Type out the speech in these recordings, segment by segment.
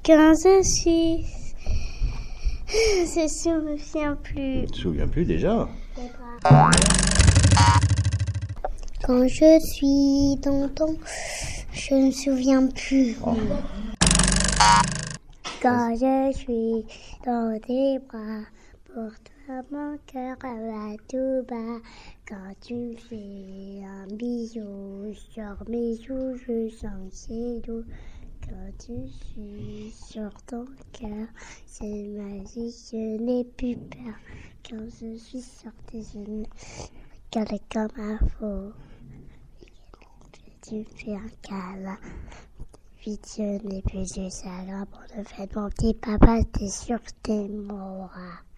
Quand je suis... Je me souviens plus. Tu te souviens plus déjà? Quand je suis dans ton... Je ne me souviens plus. Oh. Quand je suis dans tes bras, pour toi mon cœur va tout bas. Quand tu me fais un bisou sur mes joues, je sens que c'est doux. Quand tu suis sur ton cœur, c'est magique, je n'ai plus peur. Quand je suis sur tes genoux, calé comme un faux. Tu me fais un câlin, vite je n'ai plus de chagrin. Pour de fait, mon petit papa, t'es sûr que t'es mort.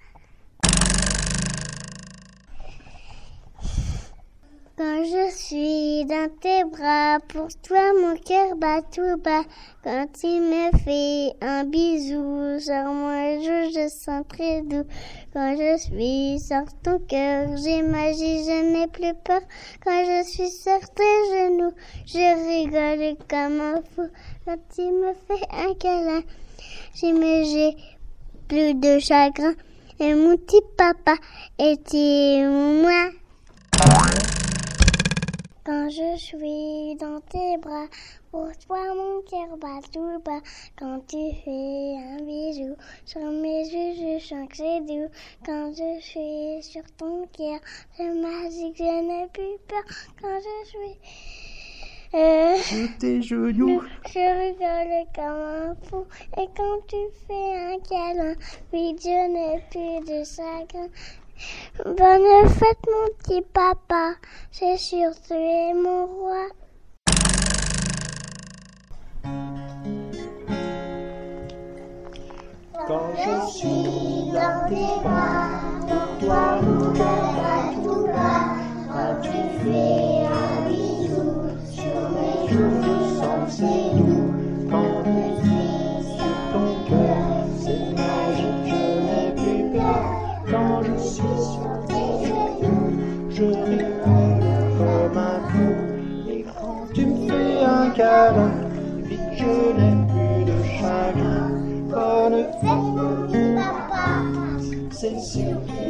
Quand je suis dans tes bras, pour toi mon cœur bat tout bas. Quand tu me fais un bisou, sur moi je sens très doux. Quand je suis sur ton cœur, j'imagine je n'ai plus peur. Quand je suis sur tes genoux, je rigole comme un fou. Quand tu me fais un câlin, j'ai plus de chagrin. Et mon petit papa était moi. Quand je suis dans tes bras, pour toi mon cœur bat tout bas. Quand tu fais un bisou sur mes yeux, je sens que c'est doux. Quand je suis sur ton cœur, c'est magique, je n'ai plus peur. Quand je suis sur tes genoux, je rigole comme un fou. Et quand tu fais un câlin, oui, je n'ai plus de chagrin. Bonne fête mon petit papa, c'est sûr tu es mon roi. Quand je suis dans tes bras, pour toi mon cœur bat tout bas. Quand tu fais un bisou sur mes joues, je sens que c'est doux. Quand tu suis sur ton cœur, c'est magique, je n'ai plus peur. Quand je suis sur tes genoux, je rigole comme un fou. Et quand tu me fais un câlin, vite je n'ai plus de chagrin. Bonne fête mon petit papa, c'est sûr.